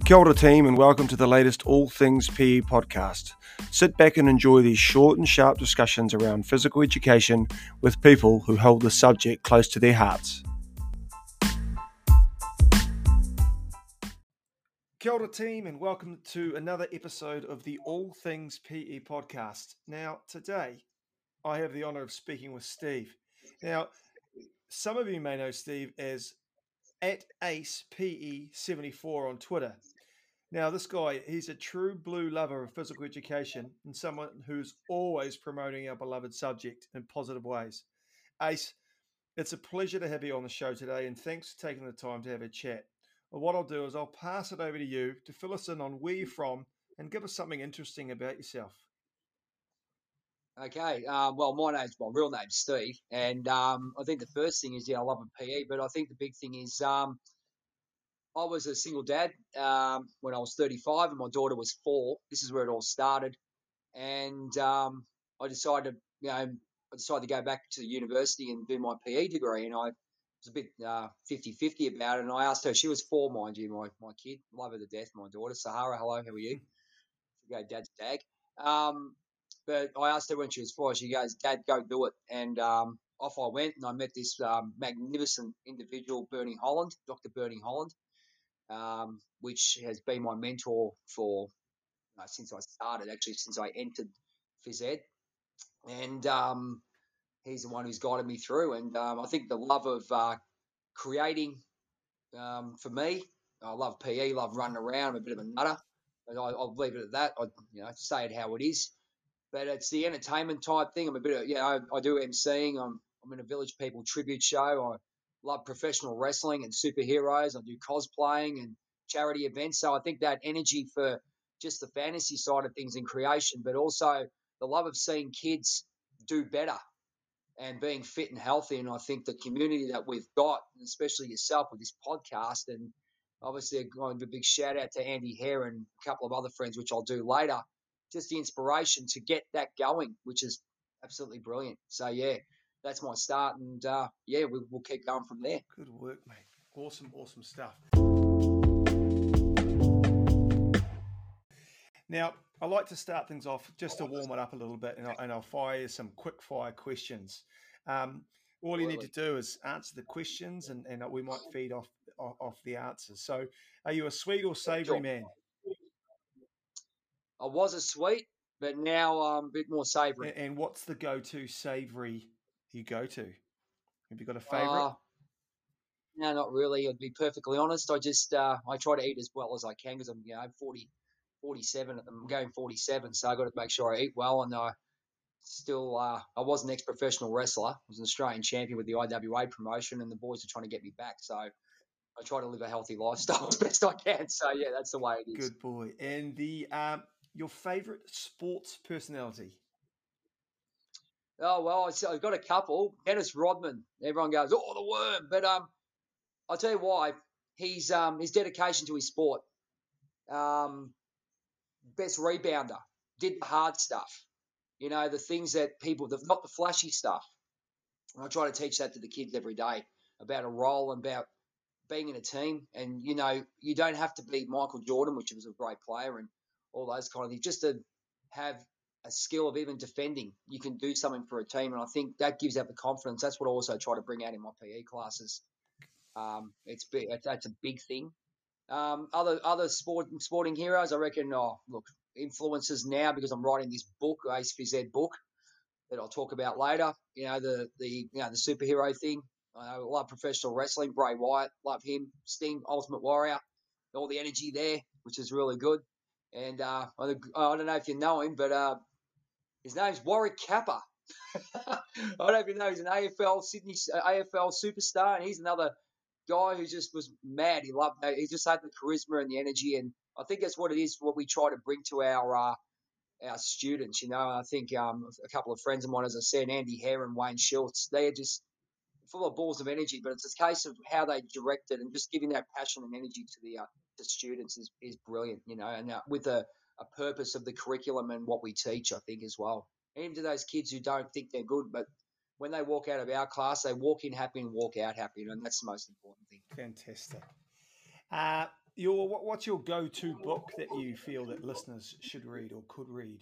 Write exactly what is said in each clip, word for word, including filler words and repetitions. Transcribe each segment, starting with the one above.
Kia ora team and welcome to the latest All Things P E podcast. Sit back and enjoy these short and sharp discussions around physical education with people who hold the subject close to their hearts. Kia ora team and welcome to another episode of the All Things P E podcast. Now today I have the honour of speaking with Steve. Now some of you may know Steve as at Ace P E seventy-four on Twitter. Now, this guy, he's a true blue lover of physical education and someone who's always promoting our beloved subject in positive ways. Ace, it's a pleasure to have you on the show today, and thanks for taking the time to have a chat. Well, what I'll do is I'll pass it over to you to fill us in on where you're from and give us something interesting about yourself. Okay, um, well, my name's my real name's Steve, and um, I think the first thing is, yeah, I love a P E, but I think the big thing is um, I was a single dad um, when I was thirty-five, and my daughter was four. This is where it all started, and um, I decided, to, you know, I decided to go back to the university and do my P E degree, and I was a bit uh, fifty-fifty about it. And I asked her; she was four, mind you, my my kid, love her to death, my daughter, Sahara. Hello, how are you? She go, Dad's dag. Um, but I asked her when she was four. She goes, Dad, go do it, and um, off I went, and I met this um, magnificent individual, Bernie Holland, Doctor Bernie Holland. Um, which has been my mentor for uh, since I started, actually since I entered phys ed, and um, he's the one who's guided me through. And um, I think the love of uh, creating um, for me, I love P E, love running around. I'm a bit of a nutter, but I, I'll leave it at that. I you know say it how it is, but it's the entertainment type thing. I'm a bit of you know I, I do emceeing. I'm I'm in a Village People tribute show. I love professional wrestling and superheroes. I do cosplaying and charity events. So I think that energy for just the fantasy side of things in creation, but also the love of seeing kids do better and being fit and healthy. And I think the community that we've got, and especially yourself with this podcast, and obviously going to a big shout out to Andy Hare and a couple of other friends, which I'll do later, just the inspiration to get that going, which is absolutely brilliant. So, yeah, that's my start. And, uh, yeah, we, we'll keep going from there. Good work, mate. Awesome, awesome stuff. Now, I like to start things off just to warm it up a little bit, and I'll, and I'll fire you some quick fire questions. Um, all you need to do is answer the questions, and, and we might feed off, off off the answers. So, are you a sweet or savoury Sure. man? I was a sweet, but now I'm a bit more savoury. And, and what's the go-to savoury you go to? Have you got a favourite? Uh, no, not really. I'd be perfectly honest. I just uh, I try to eat as well as I can because I'm you know forty, forty-seven. I'm going forty-seven, so I got to make sure I eat well. And I still uh, I was an ex-professional wrestler. I was an Australian champion with the I W A promotion, and the boys are trying to get me back. So I try to live a healthy lifestyle as best I can. So yeah, that's the way it is. Good boy. And the um, your favourite sports personality? Oh well, I've got a couple. Dennis Rodman. Everyone goes, "Oh, the worm," but um, I'll tell you why. He's um his dedication to his sport. Um, best rebounder. Did the hard stuff. You know, the things that people, the, not the flashy stuff. And I try to teach that to the kids every day about a role and about being in a team. And, you know, you don't have to be Michael Jordan, which was a great player and all those kind of things, just to have a skill of even defending. You can do something for a team. And I think that gives out the confidence. That's what I also try to bring out in my P E classes. Um, it's big, that's a big thing. Um, other other sport sporting heroes, I reckon. Oh, look, influences now because I'm writing this book, Ace Phys Ed book, that I'll talk about later. You know the the you know the superhero thing. I love professional wrestling. Bray Wyatt, love him. Sting, Ultimate Warrior, all the energy there, which is really good. And uh, I, I don't know if you know him, but uh, his name's Warwick Kappa. I don't know if you know he's an A F L Sydney A F L superstar, and he's another guy who just was mad. He loved. He just had the charisma and the energy, and I think that's what it is. What we try to bring to our uh, our students, you know. I think um, a couple of friends of mine, as I said, Andy Hare and Wayne Schultz, they are just full of balls of energy. But it's a case of how they direct it and just giving that passion and energy to the uh, to students is is brilliant, you know. And uh, with a, a purpose of the curriculum and what we teach, I think as well. And even to those kids who don't think they're good, but when they walk out of our class, they walk in happy and walk out happy, and that's the most important thing. Fantastic. Uh, your what, what's your go-to book that you feel that listeners should read or could read?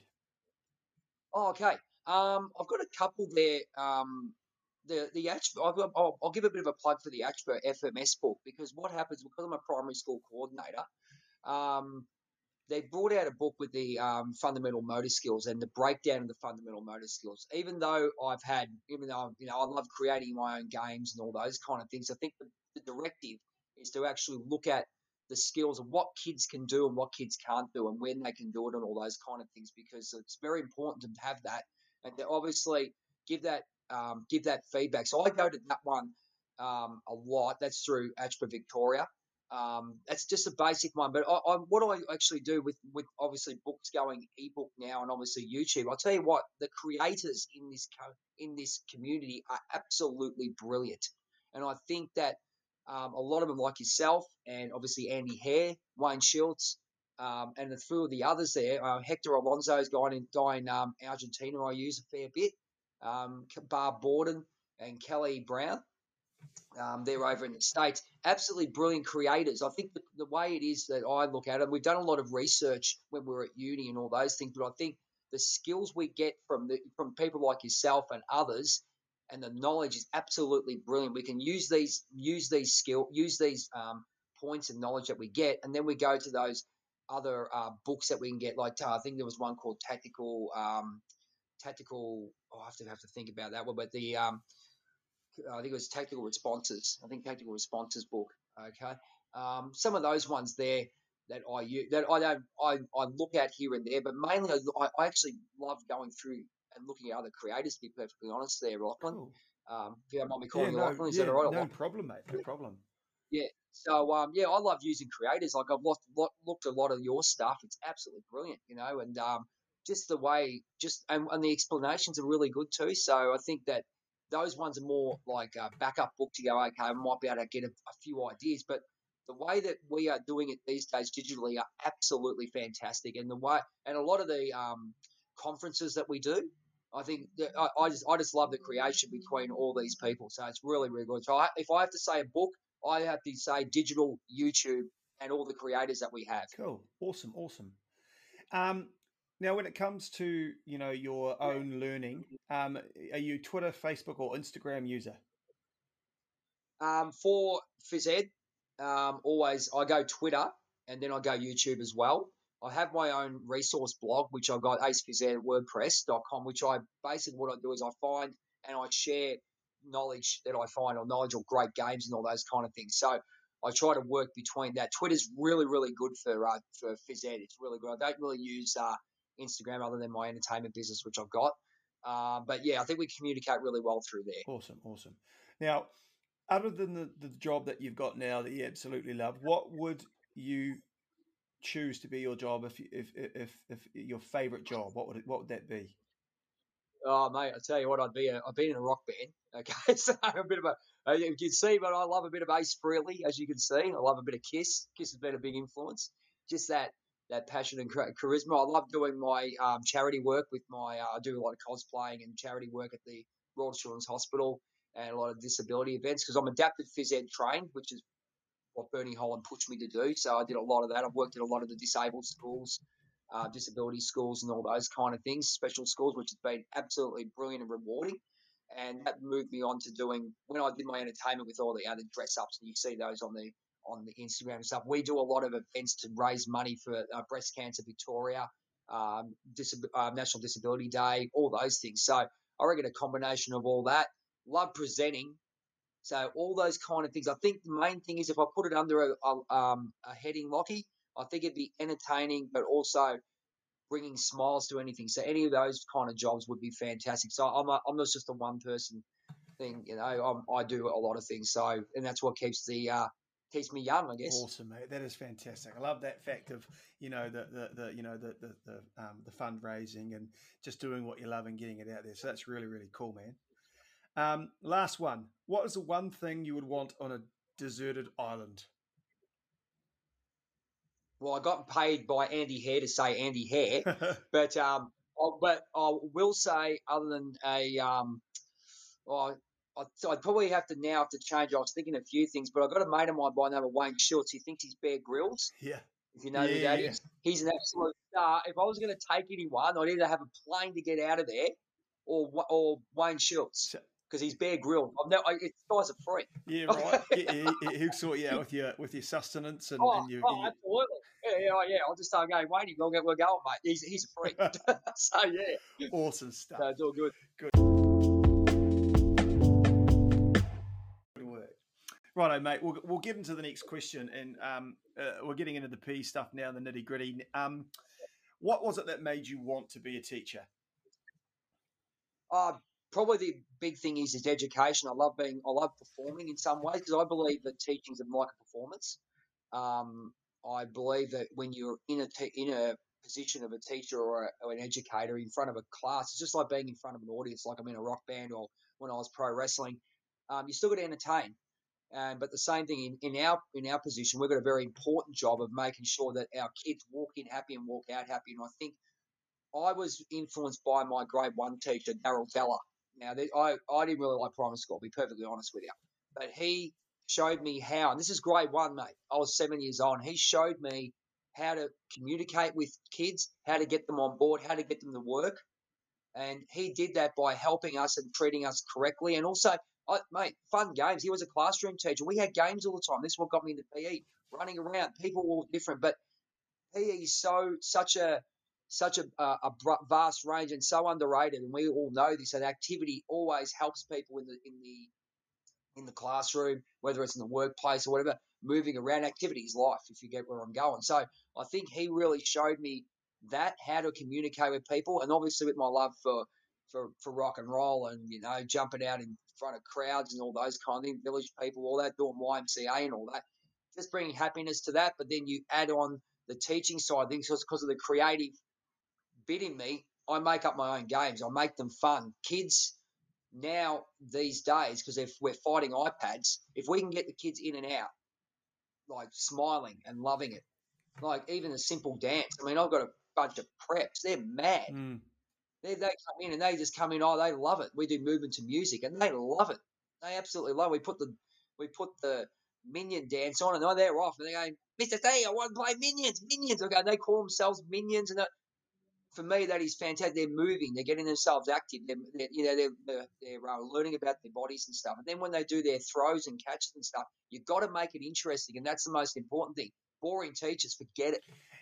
Oh, okay. Um, I've got a couple there. Um, the the I'll, I'll, I'll give a bit of a plug for the Ashburn F M S book, because what happens, because I'm a primary school coordinator, um, they brought out a book with the um, fundamental motor skills and the breakdown of the fundamental motor skills. Even though I've had, even though you know I love creating my own games and all those kind of things, I think the, the directive is to actually look at the skills of what kids can do and what kids can't do and when they can do it and all those kind of things, because it's very important to have that and to obviously give that um, give that feedback. So I go to that one um, a lot. That's through Ashburn Victoria. Um, that's just a basic one. But I, I, what do I actually do with, with obviously books going ebook now and obviously YouTube? I'll tell you what, the creators in this co- in this community are absolutely brilliant, and I think that um, a lot of them, like yourself, and obviously Andy Hare, Wayne Schultz, um, and a few of the others there. Uh, Hector Alonso's guy in, guy in um, Argentina I use a fair bit. Um, Barb Borden and Kelly Brown. Um, they're over in the States. Absolutely brilliant creators. I think the, the way it is that I look at it, we've done a lot of research when we were at uni and all those things, but I think the skills we get from the from people like yourself and others, and the knowledge is absolutely brilliant. We can use these use these skill use these um, points of knowledge that we get, and then we go to those other uh, books that we can get. Like uh, I think there was one called Tactical um, Tactical. Oh, I have to have to think about that one, but the um, I think it was Tactical Responses. I think Tactical Responses book. Okay, um, some of those ones there that I use, that I don't I, I look at here and there, but mainly I, I actually love going through and looking at other creators. To be perfectly honest, there, Lachlan. Cool. Um, if you don't mind me Yeah, calling you no, Lachlan, is that yeah, all right? no problem, mate. No problem. Yeah. So um, yeah, I love using creators. Like I've looked, looked at a lot of your stuff. It's absolutely brilliant, you know, and um, just the way, just and, and the explanations are really good too. So I think that those ones are more like a backup book to go. Okay, I might be able to get a, a few ideas, but the way that we are doing it these days digitally are absolutely fantastic. And the way, and a lot of the um, conferences that we do, I think that I, I just I just love the creation between all these people. So it's really really good. So I, if I have to say a book, I have to say digital, YouTube, and all the creators that we have. Cool. Awesome. Awesome. Um, now, when it comes to you know your own learning, um, are you Twitter, Facebook, or Instagram user? Um, for phys ed, um, always I go Twitter and then I go YouTube as well. I have my own resource blog, which I've got ace phys ed wordpress dot com, which I basically what I do is I find and I share knowledge that I find or knowledge or great games and all those kind of things. So I try to work between that. Twitter's really, really good for uh, for phys ed. It's really good. I don't really use uh, Instagram other than my entertainment business, which I've got. Uh, but yeah, I think we communicate really well through there. Awesome. Awesome. Now, other than the, the job that you've got now that you absolutely love, what would you choose to be your job if if if, if your favorite job? What would it, what would that be? Oh, mate, I tell you what, I'd be a, I've been in a rock band. Okay, so a bit of a, uh, you can see, but I love a bit of Ace Frehley, as you can see. I love a bit of Kiss. Kiss has been a big influence. Just that that passion and charisma. I love doing my um, charity work with my. Uh, I do a lot of cosplaying and charity work at the Royal Children's Hospital and a lot of disability events because I'm adapted phys ed trained, which is what Bernie Holland pushed me to do. So I did a lot of that. I've worked at a lot of the disabled schools, uh, disability schools, and all those kind of things, special schools, which has been absolutely brilliant and rewarding. And that moved me on to doing when I did my entertainment with all the other dress ups, and you see those on the on the Instagram and stuff. We do a lot of events to raise money for uh, Breast Cancer Victoria, um, Disab- uh, National Disability Day, all those things. So I reckon a combination of all that. Love presenting. So all those kind of things. I think the main thing is if I put it under a, a, um, a heading, Lockie, I think it'd be entertaining, but also bringing smiles to anything. So any of those kind of jobs would be fantastic. So I'm a, I'm not just a one person thing, you know. I'm, I do a lot of things. So and that's what keeps the uh, keeps me young, I guess. Awesome, mate. That is fantastic. I love that fact of you know the the, the you know the the the, um, the fundraising and just doing what you love and getting it out there. So that's really really cool, man. Um, last one. What is the one thing you would want on a deserted island? Well, I got paid by Andy Hare to say Andy Hare, but um, I, but I will say other than a um, well, I, so I'd probably have to now have to change. I was thinking a few things, but I've got a mate of mine by the name of Wayne Schultz. He thinks he's Bear Grylls. Yeah. If you know Yeah, who that yeah. is, he's an absolute star. If I was going to take anyone, I'd either have a plane to get out of there, or or Wayne Schultz, So, because he's Bear Grylls. I've never, I, this guy's a freak. yeah, right. Yeah, he, he'll sort you out with your with your sustenance and, Oh, and your. oh, your... absolutely. Yeah, yeah, oh, yeah. I'll just start going, Wayne, we'll get, we're going, mate. He's he's a freak. So yeah, Awesome stuff. so it's all good. Good. Good work. Righto, mate. We'll we'll get into the next question, and um, uh, we're getting into the P stuff now, the nitty gritty. Um, what was it that made you want to be a teacher? Uh, probably the big thing is is education. I love being, I love performing in some ways, because I believe that teaching is like a performance. Um, I believe that when you're in a te- in a position of a teacher or, a, or an educator in front of a class, it's just like being in front of an audience, like I'm in a rock band or when I was pro wrestling. Um, you still got to entertain. Um, but the same thing in, in our in our position, we've got a very important job of making sure that our kids walk in happy and walk out happy. And I think I was influenced by my grade one teacher, Darryl Teller. Now, I, I didn't really like primary school, I'll be perfectly honest with you. But he showed me how, and this is grade one, mate. I was seven years old. And he showed me how to communicate with kids, how to get them on board, how to get them to work. And he did that by helping us and treating us correctly. And also, I, mate, fun games. He was a classroom teacher. We had games all the time. This is what got me into P E, running around. People were all different. But P E is so, such a, such a, a, a vast range and so underrated. And we all know this, that activity always helps people in the, in the, in the classroom, whether it's in the workplace or whatever. Moving around, activity is life, if you get where I'm going. So I think he really showed me that, how to communicate with people, and obviously with my love for for for rock and roll, and you know, jumping out in front of crowds and all those kind of things, village people, all that, doing Y M C A and all that, just bringing happiness to that. But then you add on the teaching side of things, because of the creative bit in me, I make up my own games. I make them fun. Kids now these days, because if we're fighting iPads, if we can get the kids in and out, like smiling and loving it, like even a simple dance. I mean, I've got a bunch of preps. They're mad. Mm. They they come in and they just come in. Oh, they love it. We do movement to music, and they love it. They absolutely love it. We put the we put the minion dance on, and oh, they're off. And they're going, Mister T, I want to play minions. Minions. Okay, they call themselves minions, and that, for me, that is fantastic. They're moving. They're getting themselves active. They're, they're you know they're they're, they're uh, learning about their bodies and stuff. And then when they do their throws and catches and stuff, you've got to make it interesting, and that's the most important thing. Boring teachers, forget it.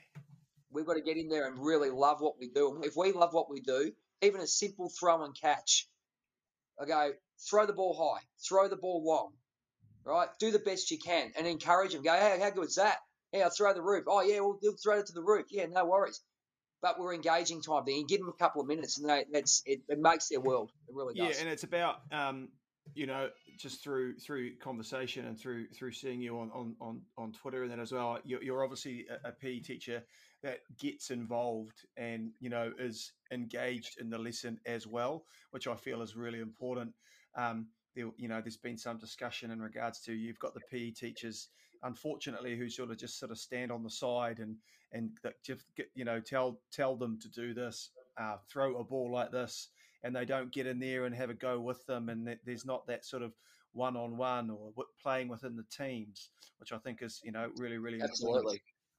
We've got to get in there and really love what we do. If we love what we do, even a simple throw and catch, I go, throw the ball high, throw the ball long, right? Do the best you can and encourage them. Go, hey, how good is that? Yeah, I'll throw the roof. Oh, yeah, we'll, we'll throw it to the roof. Yeah, no worries. But we're engaging time there. You give them a couple of minutes, and they, that's it, it makes their world. It really does. Yeah, and it's about um, you know, just through through conversation and through through seeing you on on on, on Twitter and that as well. You're, you're obviously a, a P E teacher that gets involved and you know is engaged in the lesson as well, which I feel is really important. Um, there, you know, there's been some discussion in regards to you've got the P E teachers, unfortunately, who sort of just sort of stand on the side and and that just get, you know tell tell them to do this, uh, throw a ball like this, and they don't get in there and have a go with them, and that there's not that sort of one-on-one or playing within the teams, which I think is you know really really Absolutely. important.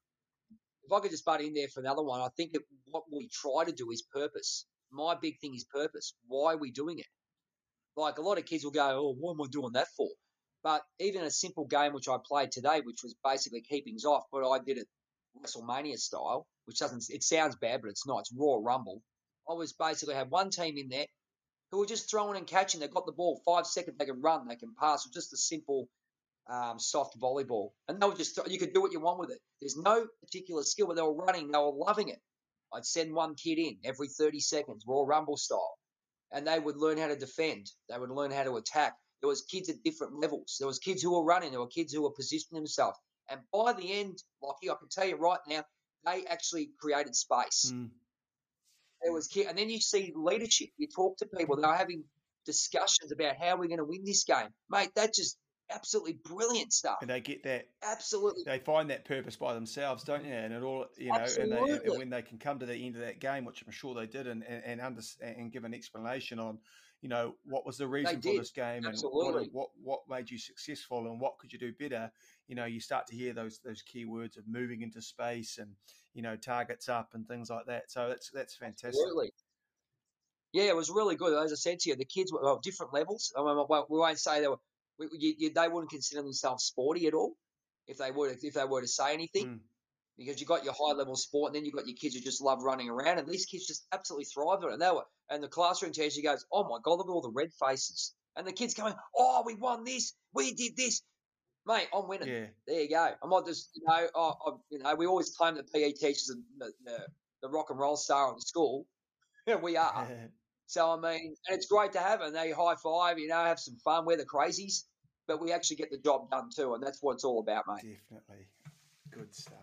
If I could just butt in there for another one, I think that what we try to do is purpose. My big thing is purpose. Why are we doing it? Like a lot of kids will go, oh, what am I doing that for? But even a simple game which I played today, which was basically keepings off, but I did it WrestleMania style, which doesn't, it sounds bad, but it's not. It's Raw Rumble. I was basically had one team in there who were just throwing and catching. They got the ball five seconds. They can run. They can pass. It was just a simple, um, soft volleyball. And they were just, you could do what you want with it. There's no particular skill, but they were running. They were loving it. I'd send one kid in every thirty seconds, Raw Rumble style. And they would learn how to defend. They would learn how to attack. There was kids at different levels. There was kids who were running. There were kids who were positioning themselves. And by the end, Lockie, I can tell you right now, they actually created space. Mm. There was kids, and then you see leadership. You talk to people. They're having discussions about how we're going to win this game. Mate, that's just absolutely brilliant stuff. And they get that. Absolutely. They find that purpose by themselves, don't you? And it all, you know, and, they, and when they can come to the end of that game, which I'm sure they did, and and and, under, and give an explanation on, you know, what was the They reason for did. this game, and what Absolutely. what what made you successful, and what could you do better? You know, you start to hear those those key words of moving into space, and you know, targets up and things like that. So that's that's fantastic. Absolutely. Yeah, it was really good. As I said to you, the kids were well, different levels. I mean, well, we won't say they were. We, you, you, they wouldn't consider themselves sporty at all if they were if they were to say anything. Mm. Because you got your high level sport, and then you got your kids who just love running around, and these kids just absolutely thrived on it. And they were, and the classroom teacher goes, "Oh my god, look at all the red faces!" And the kids going, "Oh, we won this, we did this, mate. I'm winning." Yeah. There you go. I'm not just, you know, oh, I, you know, we always claim that P E teachers are the, the, the rock and roll star of the school. We are. So I mean, and it's great to have it. And they high five, you know, have some fun. We're the crazies, but we actually get the job done too, and that's what it's all about, mate. Definitely, good stuff.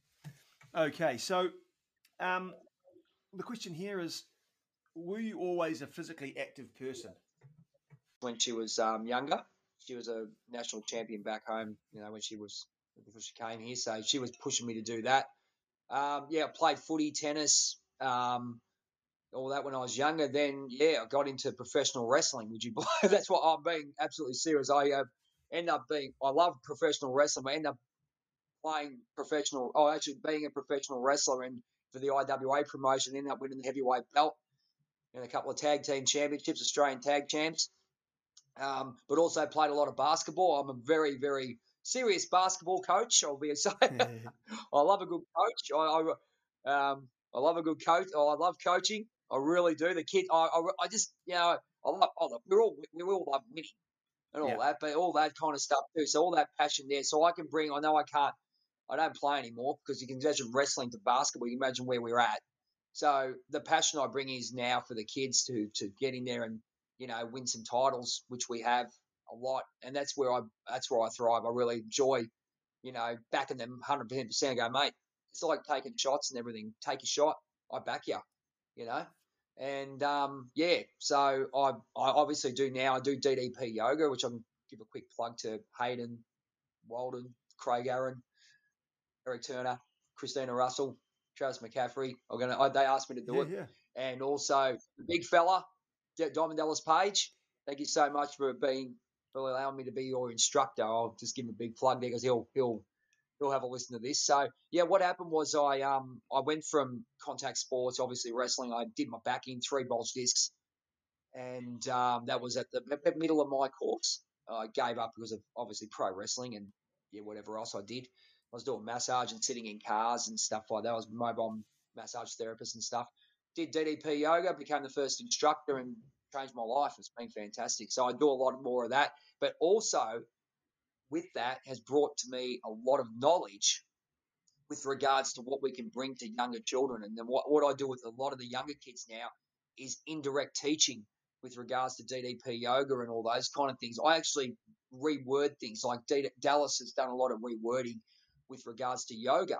Okay, so um, the question here is: were you always a physically active person? When she was um, younger, she was a national champion back home. You know, when she was before she came here, so she was pushing me to do that. Um, yeah, I played footy, tennis, um, all that when I was younger. Then, yeah, I got into professional wrestling. Would you believe? That's what I'm being absolutely serious. I uh, end up being. I love professional wrestling. I end up playing professional. Oh, actually, being a professional wrestler and for the I W A promotion, ended up winning the heavyweight belt and a couple of tag team championships, Australian tag champs. Um, but also played a lot of basketball. I'm a very, very serious basketball coach. I'll be a I love a good coach. I, I, um, I love a good coach. Oh, I love coaching. I really do. The kid, I, I, I just, you know, I love. Oh, we're all we all love winning and all Yeah. that, but all that kind of stuff too. So all that passion there. So I can bring. I know I can't. I don't play anymore because you can imagine wrestling to basketball. You can imagine where we're at. So the passion I bring is now for the kids to to get in there and, you know, win some titles, which we have a lot, and that's where I that's where I thrive. I really enjoy, you know, backing them one hundred percent. Go, mate. It's like taking shots and everything. Take a shot, I back you. You know, and um, yeah. So I I obviously do now. I do D D P yoga, which I'm give a quick plug to Hayden, Walden, Craig Aaron, Eric Turner, Christina Russell, Travis McCaffrey. I'm gonna. I, they asked me to do Yeah, it, yeah. and also the big fella, Diamond Dallas Page. Thank you so much for being for allowing me to be your instructor. I'll just give him a big plug there because he'll he'll he'll have a listen to this. So yeah, what happened was I um I went from contact sports, obviously wrestling. I did my back in three bulge discs, and um, that was at the middle of my course. I gave up because of obviously pro wrestling and yeah, whatever else I did. I was doing massage and sitting in cars and stuff like that. I was a mobile massage therapist and stuff. Did D D P yoga, became the first instructor, and changed my life. It's been fantastic. So I do a lot more of that, but also with that has brought to me a lot of knowledge with regards to what we can bring to younger children. And then what, what I do with a lot of the younger kids now is indirect teaching with regards to D D P yoga and all those kind of things. I actually reword things like D- Dallas has done a lot of rewording with regards to yoga.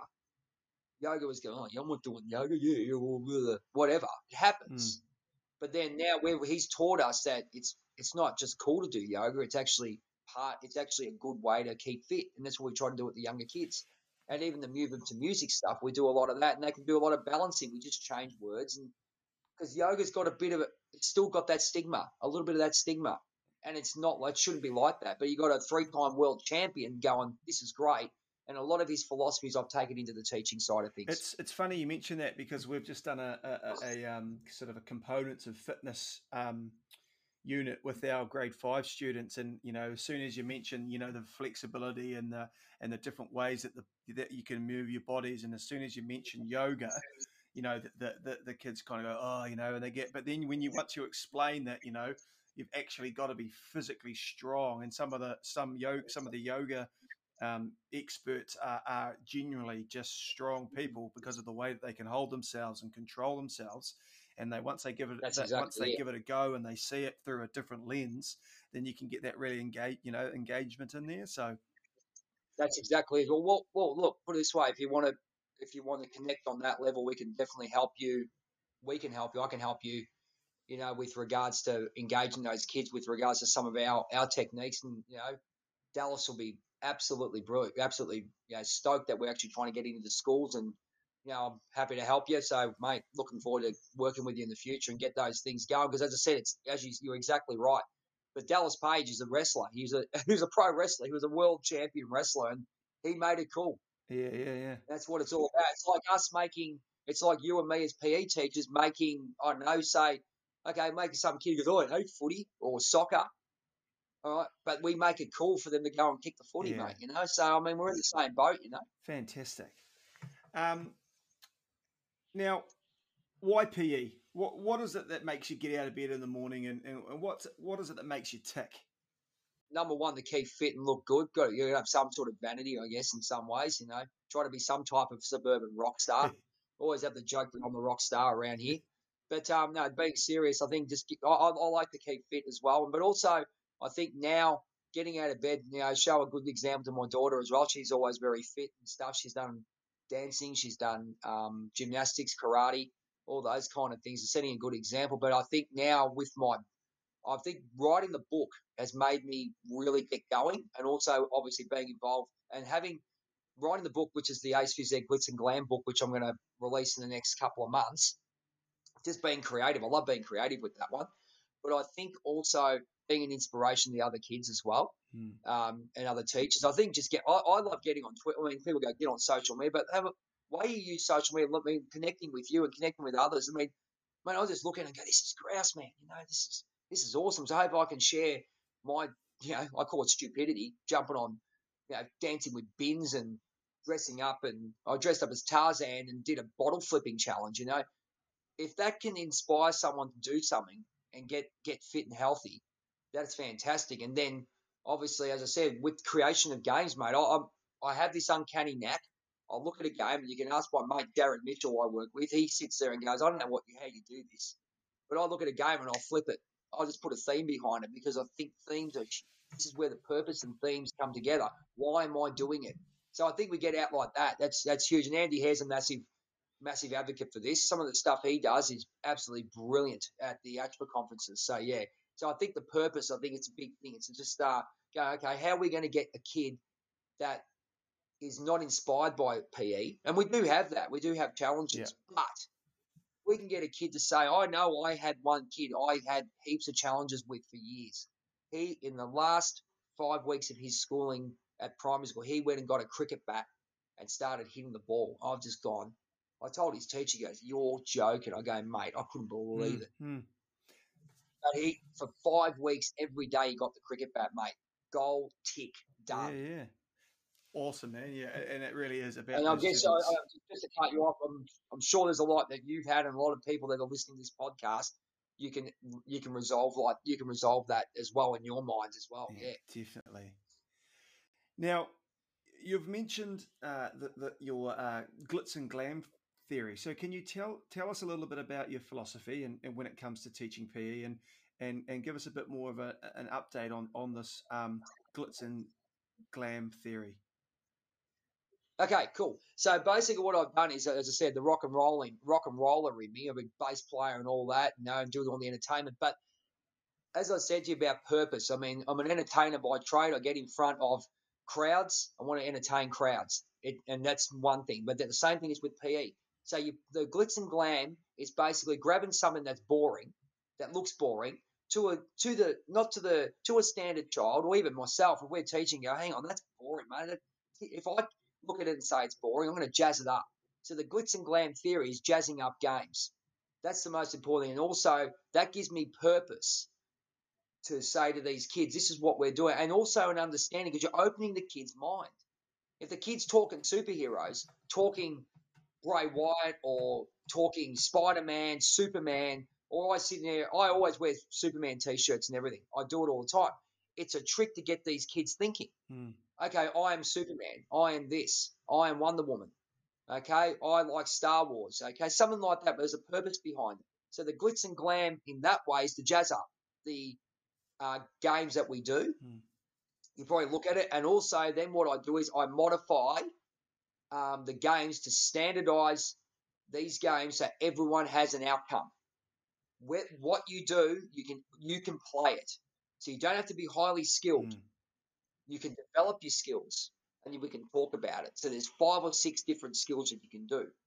Yoga was going, oh, I'm not doing yoga, yeah, yeah, whatever. It happens. Mm. But then now where he's taught us that it's it's not just cool to do yoga, it's actually part it's actually a good way to keep fit. And that's what we try to do with the younger kids. And even the move them to music stuff, we do a lot of that, and they can do a lot of balancing. We just change words, and because yoga's got a bit of it, it's still got that stigma, a little bit of that stigma, and it's not like it shouldn't be like that. But you got a three-time world champion going, this is great, and a lot of his philosophies I've taken into the teaching side of things. It's it's funny you mention that because we've just done a a, a, a um, sort of a components of fitness um, unit with our grade five students, and you know, as soon as you mention, you know, the flexibility and the and the different ways that the that you can move your bodies, and as soon as you mention yoga, you know, the the, the kids kind of go, oh, you know, and they get, but then when you once you explain that, you know, you've actually got to be physically strong, and some of the some yoga some of the yoga um, experts are, are genuinely just strong people because of the way that they can hold themselves and control themselves. And they once they give it That's that, exactly once they it. give it a go and they see it through a different lens, then you can get that really engage, you know, engagement in there. So that's exactly it. Well, well, well, look, put it this way: if you want to, if you want to connect on that level, we can definitely help you. We can help you. I can help you. You know, with regards to engaging those kids, with regards to some of our our techniques, and you know, Dallas will be absolutely brilliant, absolutely, you know, stoked that we're actually trying to get into the schools and you know, I'm happy to help you. So, mate, looking forward to working with you in the future and get those things going. Because as I said, it's as you, you're exactly right. But Dallas Page is a wrestler. He was a he was a pro wrestler. He was a world champion wrestler, and he made it cool. Yeah, yeah, yeah. That's what it's all about. It's like us making. It's like you and me as P E teachers making. I don't know. Say, okay, making some kid goes, "Oh, I hate footy or soccer." All right, but we make it cool for them to go and kick the footy, Yeah. mate. You know, so I mean, we're in the same boat. You know. Fantastic. Um, now, why P E? What what is it that makes you get out of bed in the morning, and, and, and what's what is it that makes you tick? Number one, to keep fit and look good. Got you have some sort of vanity, I guess, in some ways. You know, try to be some type of suburban rock star. Always have the joke that I'm the rock star around here. But um, no, being serious, I think just I, I, I like to keep fit as well. But also, I think now getting out of bed, you know, show a good example to my daughter as well. She's always very fit and stuff. She's done dancing, she's done um, gymnastics, karate, all those kind of things. Setting a good example. But I think now with my I think writing the book has made me really get going, and also obviously being involved and having writing the book, which is the Ace Phys Ed Glitz and Glam book, which I'm going to release in the next couple of months. Just being creative. I love being creative with that one. But I think also being an inspiration to the other kids as well, Hmm. um, and other teachers. I think just get, I, I love getting on Twitter. I mean, people go, get on social media, but have a way you use social media, I mean, connecting with you and connecting with others. I mean, man, I just look at it and go, this is grouse, man. You know, this is, this is awesome. So I hope I can share my, you know, I call it stupidity, jumping on, you know, dancing with bins and dressing up. And I dressed up as Tarzan and did a bottle flipping challenge, you know. If that can inspire someone to do something and get, get fit and healthy, that's fantastic. And then, obviously, as I said, with creation of games, mate, I, I'm, I have this uncanny knack. I'll look at a game, and you can ask my mate Garrett Mitchell I work with. He sits there and goes, I don't know what how you do this, but I look at a game and I'll flip it. I'll just put a theme behind it because I think themes are. This is where the purpose and themes come together. Why am I doing it? So I think we get out like that. That's that's huge. And Andy Hare's a massive massive advocate for this. Some of the stuff he does is absolutely brilliant at the A C H P A conferences. So, yeah. So I think the purpose, I think it's a big thing. It's to just uh, go, okay, how are we going to get a kid that is not inspired by P E? And we do have that. We do have challenges. Yeah. But we can get a kid to say, I know I had one kid I had heaps of challenges with for years. He, in the last five weeks of his schooling at primary school, he went and got a cricket bat and started hitting the ball. I've just gone, I told his teacher, he goes, you're joking. I go, mate, I couldn't believe mm, it. Mm. But he, for five weeks, every day he got the cricket bat, mate. Goal, tick, done. Yeah, yeah. Awesome, man. Yeah, and it really is about and I guess I, I, just to cut you off, I'm, I'm sure there's a lot that you've had and a lot of people that are listening to this podcast. You can you can resolve like you can resolve that as well in your minds as well. Yeah, yeah. Definitely. Now, you've mentioned uh, the, the, your uh, glitz and glam theory. So, can you tell tell us a little bit about your philosophy and, and when it comes to teaching P E, and and and give us a bit more of a, an update on on this um, glitz and glam theory? Okay, cool. So basically, what I've done is, as I said, the rock and rolling, rock and roller in me. I'm a bass player and all that, you know, and doing all the entertainment. But as I said to you about purpose, I mean, I'm an entertainer by trade. I get in front of crowds. I want to entertain crowds, it, and that's one thing. But the same thing is with P E. So you, the glitz and glam is basically grabbing something that's boring, that looks boring, to a to the not to the to a standard child or even myself. If we're teaching, go, hang on, that's boring, mate. If I look at it and say it's boring, I'm going to jazz it up. So the glitz and glam theory is jazzing up games. That's the most important thing. And also, that gives me purpose to say to these kids, this is what we're doing. And also an understanding, because you're opening the kid's mind. If the kid's talking superheroes, talking Bray Wyatt or talking Spider-Man, Superman, or I sit there, I always wear Superman T-shirts and everything. I do it all the time. It's a trick to get these kids thinking. Hmm. Okay, I am Superman. I am this. I am Wonder Woman. Okay, I like Star Wars. Okay, something like that, but there's a purpose behind it. So the glitz and glam in that way is to jazz up the uh, games that we do. Hmm. You probably look at it, and also then what I do is I modify um, the games to standardize these games so everyone has an outcome. Where, what you do, you can you can play it. So you don't have to be highly skilled. Mm. You can develop your skills, and we can talk about it. So there's five or six different skills that you can do.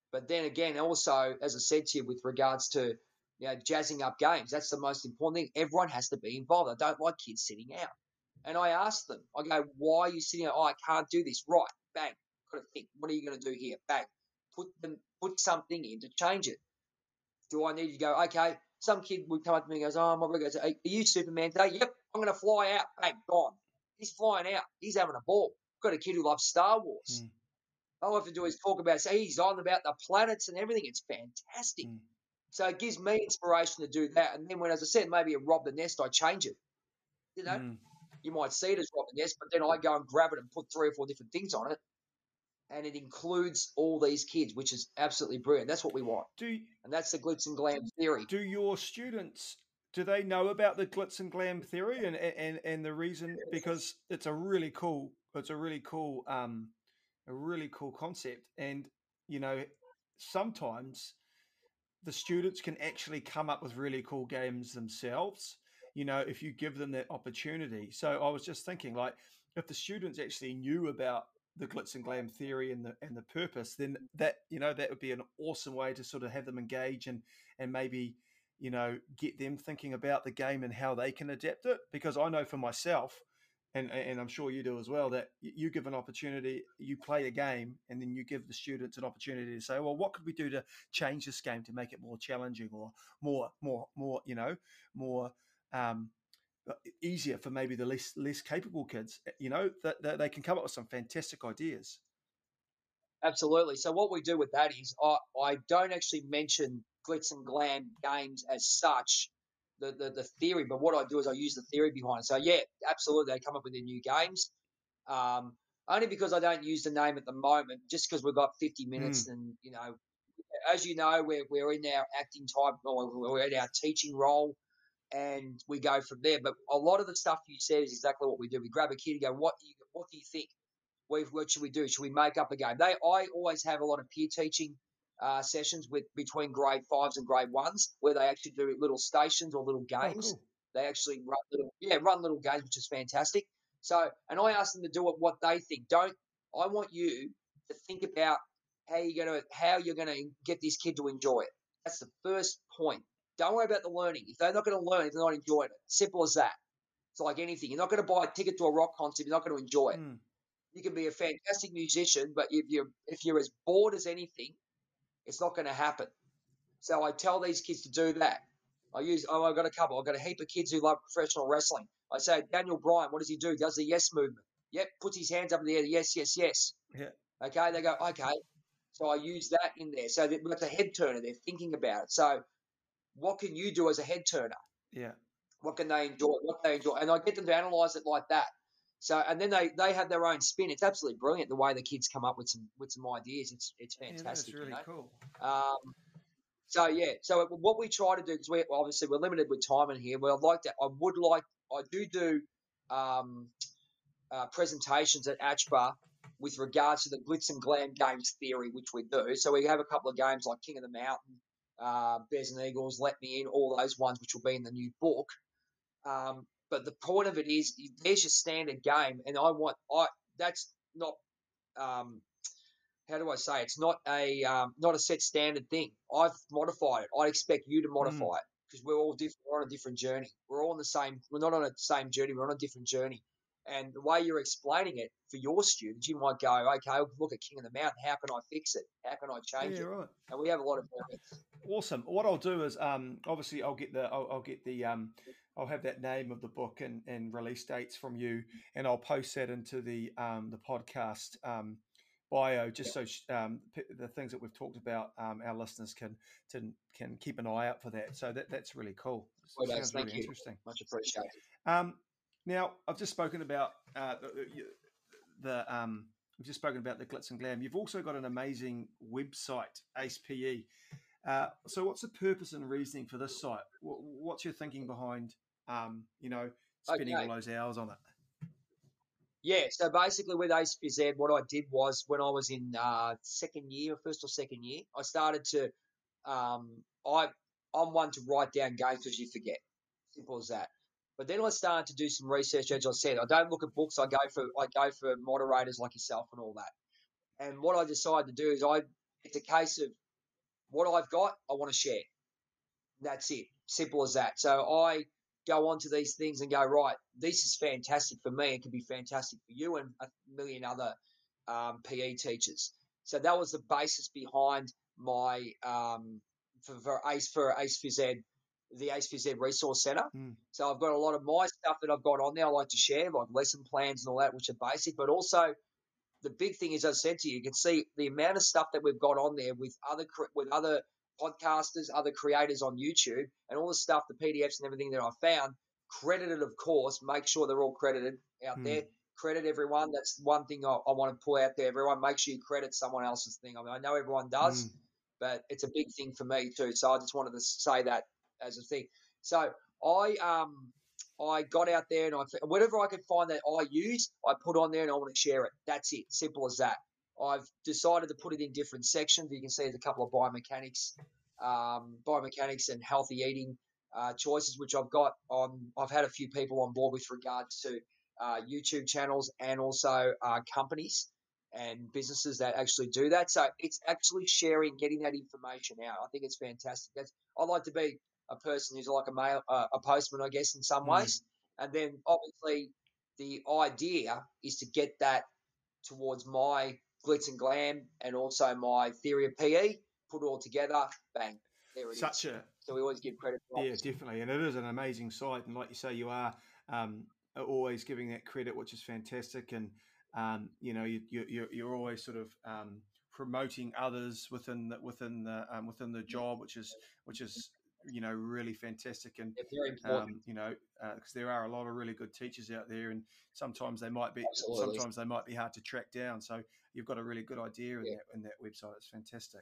But then again, also, as I said to you, with regards to, you know, jazzing up games, that's the most important thing. Everyone has to be involved. I don't like kids sitting out. And I ask them, I go, why are you sitting out? Oh, I can't do this. Right, bang. Got to think, what are you going to do here? Bang. Put them, put something in to change it. Do I need to go, okay, some kid would come up to me and goes, oh, my brother goes, are you Superman today? Yep, I'm going to fly out. Bang, gone. He's flying out. He's having a ball. Got a kid who loves Star Wars. Mm. All I have to do is talk about, say he's on about the planets and everything. It's fantastic. Mm. So it gives me inspiration to do that. And then when, as I said, maybe a rob the nest, I change it. You know, mm. you might see it as rob the nest, but then I go and grab it and put three or four different things on it. And it includes all these kids, which is absolutely brilliant. That's what we want. Do you, and that's the glitz and glam theory. Do your students, do they know about the glitz and glam theory and and, and the reason? Because it's a really cool, it's a really cool, um, a really cool concept. And, you know, sometimes the students can actually come up with really cool games themselves, you know, if you give them that opportunity. So I was just thinking, like, if the students actually knew about the glitz and glam theory and the and the purpose, then that, you know, that would be an awesome way to sort of have them engage and and maybe, you know, get them thinking about the game and how they can adapt it. Because I know for myself, and and I'm sure you do as well, that you give an opportunity, you play a game, and then you give the students an opportunity to say, well, what could we do to change this game to make it more challenging or more more more you know more um easier for maybe the less less capable kids, you know, that, that they can come up with some fantastic ideas. Absolutely. So what we do with that is I, I don't actually mention glitz and glam games as such, the, the the theory, but what I do is I use the theory behind it. So yeah, absolutely, they come up with their new games. Um, only because I don't use the name at the moment, just because we've got fifty minutes, mm. and you know, as you know, we're we're in our acting type, or we're in our teaching role. And we go from there. But a lot of the stuff you said is exactly what we do. We grab a kid and go, what do you, what do you think? What, what should we do? Should we make up a game? They, I always have a lot of peer teaching uh, sessions with between grade fives and grade ones where they actually do little stations or little games. Oh, cool. They actually run little, yeah, run little games, which is fantastic. So, and I ask them to do it what they think. Don't, I want you to think about how you're going to, how you're going to get this kid to enjoy it. That's the first point. Don't worry about the learning. If they're not going to learn, if they're not enjoying it, simple as that. It's like anything. You're not going to buy a ticket to a rock concert. You're not going to enjoy it. Mm. You can be a fantastic musician, but if you're if you're as bored as anything, it's not going to happen. So I tell these kids to do that. I use. Oh, I've got a couple. I've got a heap of kids who love professional wrestling. I say, Daniel Bryan, what does he do? He does the yes movement. Yep, puts his hands up in the air. Yes, yes, yes. Yeah. Okay. They go, okay. So I use that in there. So that's a head turner. They're thinking about it. So what can you do as a head turner? Yeah. What can they enjoy? What they enjoy? And I get them to analyze it like that. So, and then they, they have their own spin. It's absolutely brilliant the way the kids come up with some with some ideas. It's it's fantastic. Yeah, that's really you know? cool. Um, so yeah, so what we try to do, because we obviously we're limited with time in here. But I'd like to, I would like, I do do um, uh, presentations at A C H B A with regards to the glitz and glam games theory, which we do. So we have a couple of games like King of the Mountain, uh, Bears and Eagles, Let Me In, all those ones, which will be in the new book. Um, but the point of it is, there's your standard game, and I want I that's not um, how do I say? It's not a um, not a set standard thing. I've modified it. I expect you to modify mm. it because we're all different. We're on a different journey. We're all on the same. We're not on a same journey. We're on a different journey. And the way you're explaining it for your students, you might go, okay, look at King of the Mountain. How can I fix it? How can I change yeah, it? Right. And we have a lot of awesome. What I'll do is, um, obviously, I'll get the, I'll, I'll get the, um, I'll have that name of the book and, and release dates from you, and I'll post that into the, um, the podcast um, bio, just so um, the things that we've talked about, um, our listeners can, can can keep an eye out for that. So that that's really cool. Well, sounds thank really you. Interesting. Much appreciated. Um, Now, I've just spoken about uh, the, the um, we've just spoken about the glitz and glam. You've also got an amazing website, Ace P E. Uh, so, what's the purpose and reasoning for this site? What's your thinking behind, um, you know, spending okay. all those hours on it? Yeah. So basically, with Ace P Z, what I did was when I was in uh, second year, first or second year, I started to. Um, I I'm one to write down games because you forget. Simple as that. But then I started to do some research, as I said. I don't look at books. I go for I go for moderators like yourself and all that. And what I decided to do is I it's a case of what I've got, I want to share. That's it. Simple as that. So I go onto these things and go, right, this is fantastic for me. It can be fantastic for you and a million other um, P E teachers. So that was the basis behind my um, for, for ACE for ACE Phys Ed, the ACE Phys Ed Resource Centre. Mm. So I've got a lot of my stuff that I've got on there. I like to share, like lesson plans and all that, which are basic. But also the big thing is, as I said to you, you can see the amount of stuff that we've got on there with other with other podcasters, other creators on YouTube, and all the stuff, the P D Fs and everything that I found, credited, of course. Make sure they're all credited out mm. there. Credit everyone. That's one thing I, I want to pull out there. Everyone, make sure you credit someone else's thing. I mean, I know everyone does, mm. but it's a big thing for me too. So I just wanted to say that as a thing. So I um I got out there and I whatever I could find that I use, I put on there and I want to share it. That's it. Simple as that. I've decided to put it in different sections. You can see there's a couple of biomechanics, um, biomechanics and healthy eating uh, choices, which I've got on. I've had a few people on board with regards to uh, YouTube channels and also uh, companies and businesses that actually do that. So it's actually sharing, getting that information out. I think it's fantastic. That's, I like to be a person who's like a mail, uh, a postman, I guess, in some mm. ways. And then obviously the idea is to get that towards my glitz and glam and also my theory of P E, put it all together, bang, there it Such is. a, so we always give credit. Yeah, definitely. And it is an amazing site. And like you say, you are um, always giving that credit, which is fantastic. And, um, you know, you, you, you're, you're always sort of um, promoting others within the, within the, um, within the job, which is, which is, you know, really fantastic. And, um, you know, because uh, there are a lot of really good teachers out there, and sometimes they might be, Absolutely. sometimes they might be hard to track down. So you've got a really good idea in yeah. that in that website. It's fantastic.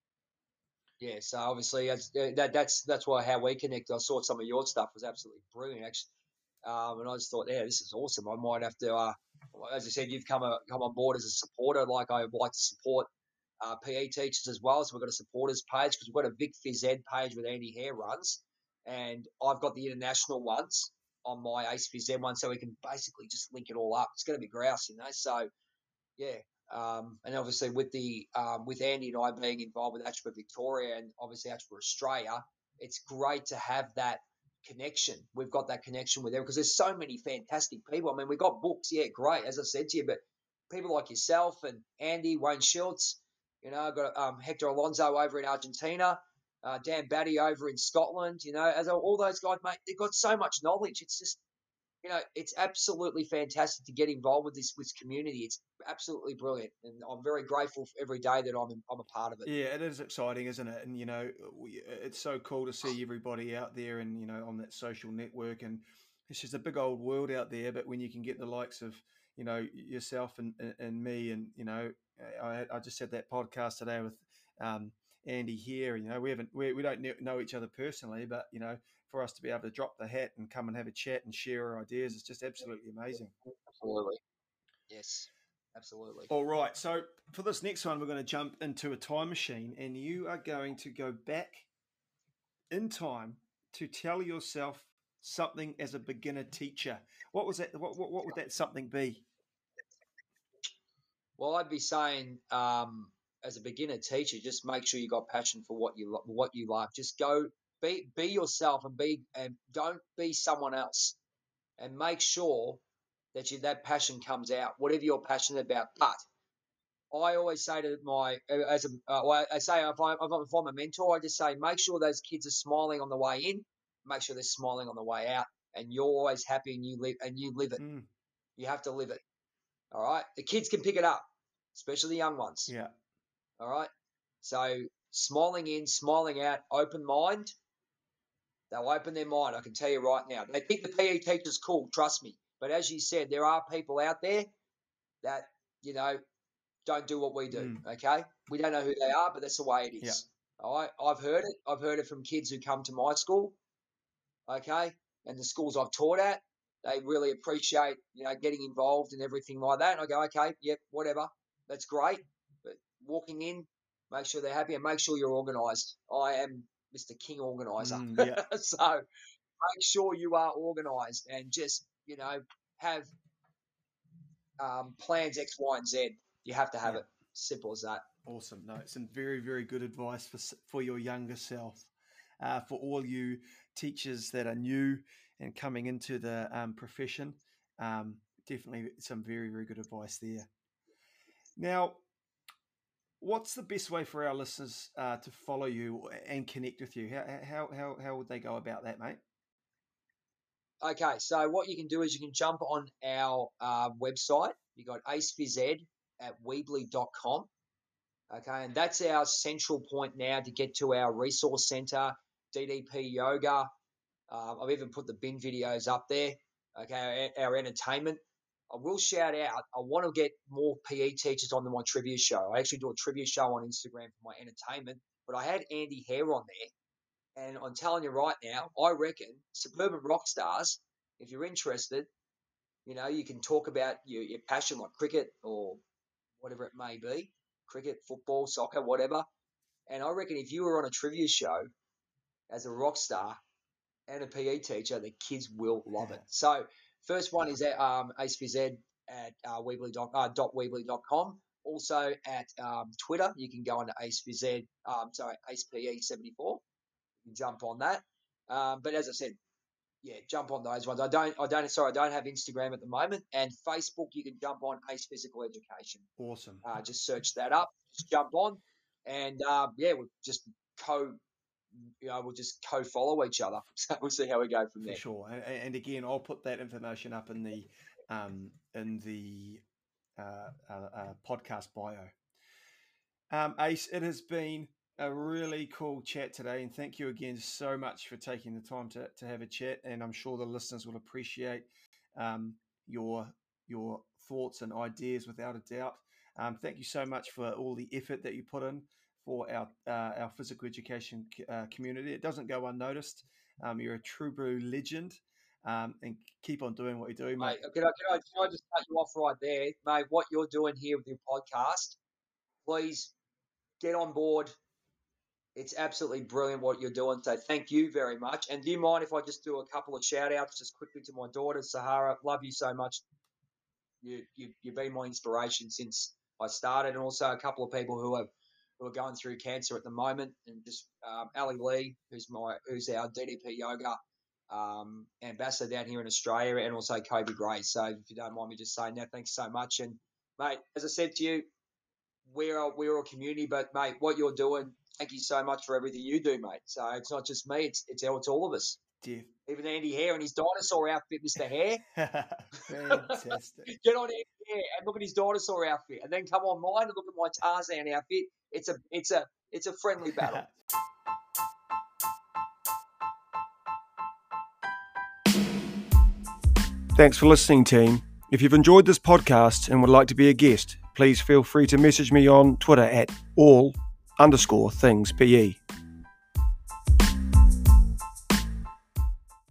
Yeah, so obviously that's, that, that's that's why how we connected. I saw some of your stuff was absolutely brilliant, actually, um, and I just thought, yeah, this is awesome. I might have to, uh, as I said, you've come a, come on board as a supporter. Like I like to support uh, P E teachers as well. So we've got a supporters page because we've got a Vic Phys Ed page with Andy Hare runs, and I've got the international ones on my ACE Phys Ed one, so we can basically just link it all up. It's going to be grouse, you know. So yeah. Um, and obviously with the um, with Andy and I being involved with ACHPA Victoria and obviously ACHPA Australia, it's great to have that connection. We've got that connection with them because there's so many fantastic people. I mean, we've got books, yeah, great, as I said to you, but people like yourself and Andy, Wayne Schultz, you know, I've got um, Hector Alonso over in Argentina, uh, Dan Batty over in Scotland, you know, as all those guys, mate, they've got so much knowledge. It's just, you know, it's absolutely fantastic to get involved with this, this community. It's absolutely brilliant, and I'm very grateful for every day that I'm I'm a part of it. Yeah, it is exciting, isn't it? And you know, we, it's so cool to see everybody out there, and you know, on that social network, and it's just a big old world out there. But when you can get the likes of, you know, yourself and and, and me, and you know, I I just had that podcast today with um, Andy here. You know, we haven't we we don't know each other personally, but you know, for us to be able to drop the hat and come and have a chat and share our ideas, it's just absolutely amazing. Absolutely. Yes, absolutely. All right. So for this next one, we're going to jump into a time machine, and you are going to go back in time to tell yourself something as a beginner teacher. What was that? What, what, what would that something be? Well, I'd be saying, um, as a beginner teacher, just make sure you got passion for what you what you like. Just go. Be be yourself and be and don't be someone else, and make sure that you that passion comes out, whatever you're passionate about. But I always say to my as a uh, I say if I if I'm a mentor, I just say make sure those kids are smiling on the way in, make sure they're smiling on the way out, and you're always happy and you live and you live it. Mm. You have to live it. All right, the kids can pick it up, especially the young ones. Yeah. All right, so smiling in, smiling out, open mind. They'll open their mind. I can tell you right now. They think the P E teacher's cool, trust me. But as you said, there are people out there that, you know, don't do what we do, mm. okay? We don't know who they are, but that's the way it is. Yeah. All right? I've heard it. I've heard it from kids who come to my school, okay, and the schools I've taught at. They really appreciate, you know, getting involved and everything like that. And I go, okay, yep, whatever. That's great. But walking in, make sure they're happy and make sure you're organised. I am Mister King Organizer. Mm, yeah. So make sure you are organised and just, you know, have um, plans X, Y, and Z. You have to have yeah. it. Simple as that. Awesome. No, some very, very good advice for for your younger self. Uh, for all you teachers that are new and coming into the um, profession, um, definitely some very, very good advice there. Now, what's the best way for our listeners uh, to follow you and connect with you? How, how, how, how would they go about that, mate? Okay, so what you can do is you can jump on our uh, website. You got acephys at weebly dot com. Okay, and that's our central point now to get to our resource center, D D P yoga. Uh, I've even put the bin videos up there. Okay, our, our entertainment. I will shout out, I want to get more P E teachers onto my trivia show. I actually do a trivia show on Instagram for my entertainment, but I had Andy Hare on there. And I'm telling you right now, I reckon Suburban Rockstars, if you're interested, you know, you can talk about your, your passion like cricket or whatever it may be, cricket, football, soccer, whatever. And I reckon if you were on a trivia show as a rock star and a P E teacher, the kids will love it. So first one is at um, acephys at uh, weebly dot, uh, dot weebly dot com. Also at um, Twitter, you can go on to acephys, um, sorry, ace P E seventy-four. You can jump on that. Um, but as I said, yeah, jump on those ones. I don't, I don't, sorry, I don't have Instagram at the moment. And Facebook, you can jump on Ace Physical Education. Awesome. Uh, just search that up. Just jump on, and um, yeah, we'll just co, you know, we'll just co-follow each other. So we'll see how we go from there. For sure. And, and again, I'll put that information up in the um, in the uh, uh, uh, podcast bio. Um, Ace, it has been a really cool chat today, and thank you again so much for taking the time to, to have a chat. And I'm sure the listeners will appreciate um, your your thoughts and ideas without a doubt. Um, thank you so much for all the effort that you put in for our uh, our physical education uh, community. It doesn't go unnoticed. Um, you're a true blue legend, um, and keep on doing what you do, mate. Mate, can I, can I, can I just cut you off right there, mate? What you're doing here with your podcast, please get on board. It's absolutely brilliant what you're doing. So thank you very much. And do you mind if I just do a couple of shout outs just quickly to my daughter, Sahara? Love you so much. You, you, you've been my inspiration since I started, and also a couple of people who have who are going through cancer at the moment, and just um, Ali Lee, who's my who's our D D P Yoga um, ambassador down here in Australia, and also Kobe Gray. So if you don't mind me just saying that, thanks so much. And mate, as I said to you, we're a, we're a community, but mate, what you're doing, thank you so much for everything you do, mate. So it's not just me; it's it's, it's all of us. Dear. Even Andy Hare and his dinosaur outfit, Mister Hare. Fantastic. Get on Andy Hare and look at his dinosaur outfit, and then come on mine and look at my Tarzan outfit. It's a it's a it's a friendly battle. Thanks for listening, team. If you've enjoyed this podcast and would like to be a guest, please feel free to message me on Twitter at all underscore things PE.